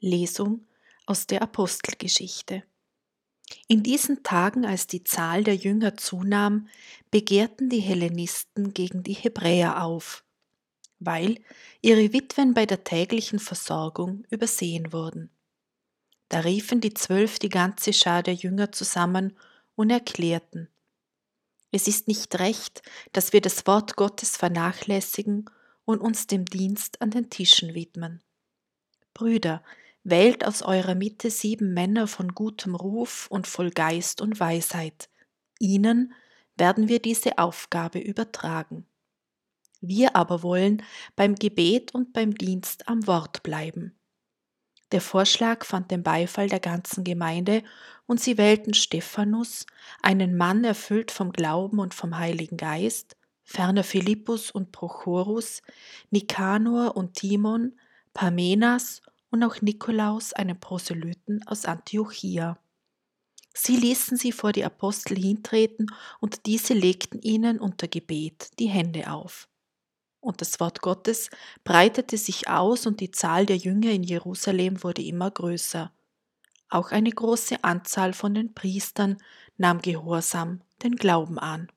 Lesung aus der Apostelgeschichte. In diesen Tagen, als die Zahl der Jünger zunahm, begehrten die Hellenisten gegen die Hebräer auf, weil ihre Witwen bei der täglichen Versorgung übersehen wurden. Da riefen die 12 die ganze Schar der Jünger zusammen und erklärten: Es ist nicht recht, dass wir das Wort Gottes vernachlässigen und uns dem Dienst an den Tischen widmen. Brüder, wählt aus eurer Mitte 7 Männer von gutem Ruf und voll Geist und Weisheit. Ihnen werden wir diese Aufgabe übertragen. Wir aber wollen beim Gebet und beim Dienst am Wort bleiben. Der Vorschlag fand den Beifall der ganzen Gemeinde und sie wählten Stephanus, einen Mann erfüllt vom Glauben und vom Heiligen Geist, ferner Philippus und Prochorus, Nikanor und Timon, Parmenas und auch Nikolaus, einen Proselyten aus Antiochia. Sie ließen sie vor die Apostel hintreten und diese legten ihnen unter Gebet die Hände auf. Und das Wort Gottes breitete sich aus und die Zahl der Jünger in Jerusalem wurde immer größer. Auch eine große Anzahl von den Priestern nahm gehorsam den Glauben an.